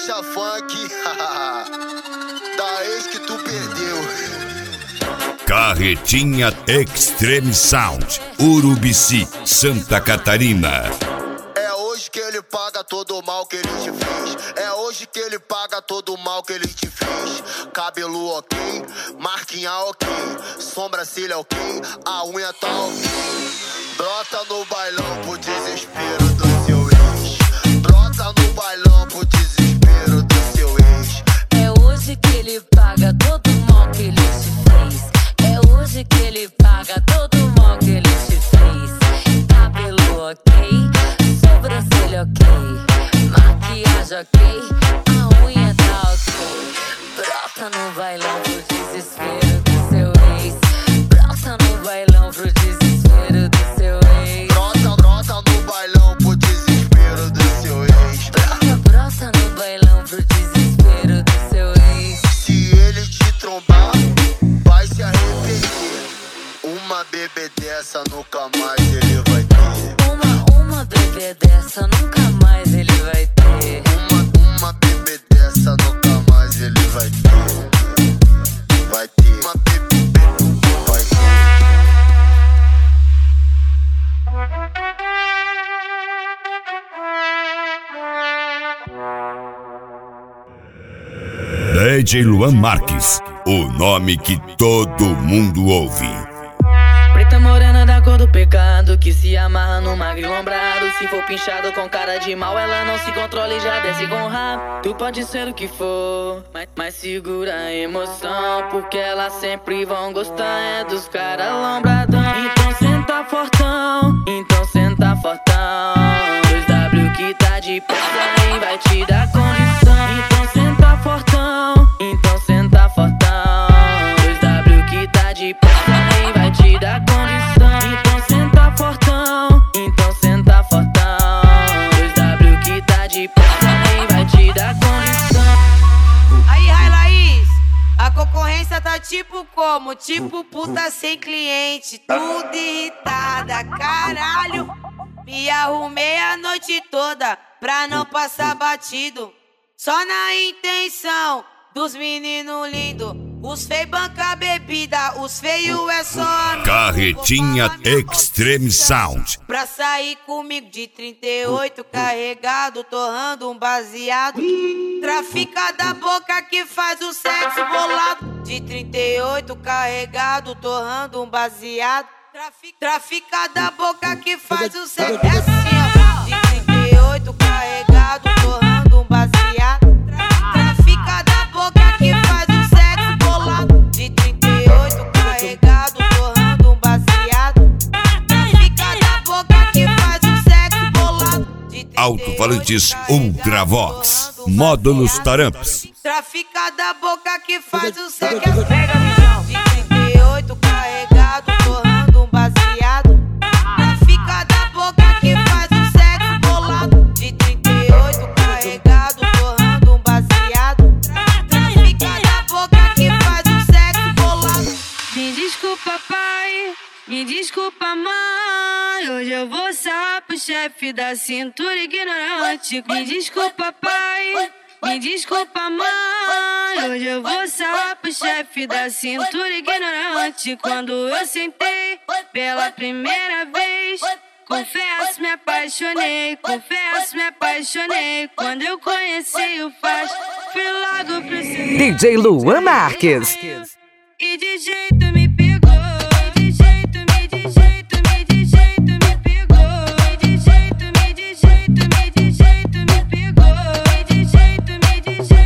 marcha funk da ex que tu perdeu. Carretinha Extreme Sound, Urubici, Santa Catarina. É hoje que ele paga todo o mal que ele te fez. É hoje que ele paga todo o mal que ele te fez. Cabelo ok, marquinha ok, sobrancelha ok, a unha tá ok. Brota no bailão pro desespero do seu ex. Brota no bailão pro desespero do seu ex. É hoje que ele paga todo o mal que ele te fez. É hoje que ele paga todo o mal que ele te fez. Cabelo ok, sobrancelha ok, maquiagem ok, a unha tá ok. Brota no bailão pro desespero do seu ex. Brota no bailão pro desespero do seu ex. Brota no bailão pro desespero do seu ex. Brota no bailão pro desespero do seu ex. Se ele te trombar, vai se arrepender. Uma bebê dessa nunca mais ele vai ter. Uma bebê dessa nunca mais ele vai ter. Uma bebê dessa nunca mais ele vai ter. Vai ter. Uma bebê vai ter. DJ Luan Marques, o nome que todo mundo ouve. Preta morena da cor do pecado, que se amarra no magro lombrado. Se for pinchado com cara de mal, ela não se controla e já desce com rabo. Tu pode ser o que for, mas segura a emoção, porque elas sempre vão gostar é dos caras lombradão. Então senta fortão, então senta fortão. 2W que tá de pressa e vai te dar condição. Então senta fortão, então senta fortão. 2W que tá de pressa e vai te dar condição. Então senta fortão, então senta fortão. 2W que tá de pressa e vai te dar condição. Aí, Laís, a concorrência tá tipo como? Tipo puta sem cliente, tudo irritada, caralho. Me arrumei a noite toda pra não passar batido, só na intenção dos meninos lindos. Os feios banca bebida, os feios é só amigo. Carretinha Extreme Sound. Pra sair comigo de 38 carregado, torrando um baseado. Trafica da boca que faz o sexo bolado. De 38 carregado, torrando um baseado. Trafica da boca que faz o sexo. É assim, ó. De 38 carregado, torrando um baseado. Trafica da boca que faz o sexo bolado. De 38 carregado, torrando um baseado. Trafica da boca que faz o sexo bolado. Alto-falantes Ultravox, módulos taramps. Trafica da boca que faz o sexo. Pega, mijão. De 38 carregado, torrando um baseado. Trafica da boca que faz o sexo bolado. De 38 carregado, torrando um baseado. Trafica da boca que faz o sexo bolado. Me desculpa, pai, me desculpa, mãe. Hoje eu vou sarrar pro chefe da cintura ignorante. Me desculpa, pai, me desculpa, mãe. Hoje eu vou sarrar pro chefe da cintura ignorante. Quando eu sentei pela primeira vez, confesso, me apaixonei. Confesso, me apaixonei. Quando eu conheci o Faz, fui logo pro cinema. DJ Luan Marques. E de jeito me pegou. E de jeito me pegou. E de jeito me pegou. E de jeito me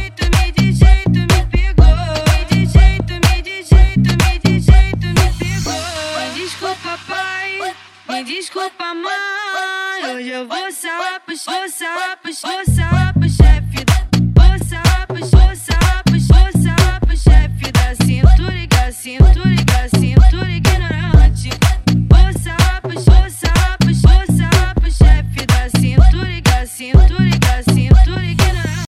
pegou. E de jeito me pegou. Me desculpa, pai, me desculpa, mãe. Hoje eu vou sarrar pro